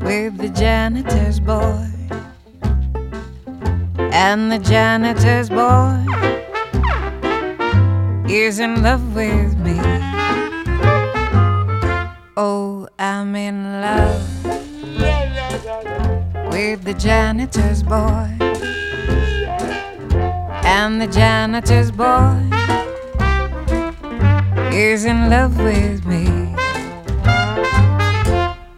with the janitor's boy. And the janitor's boy is in love with me. Oh, I'm in love with the janitor's boy. And the janitor's boy is in love with me.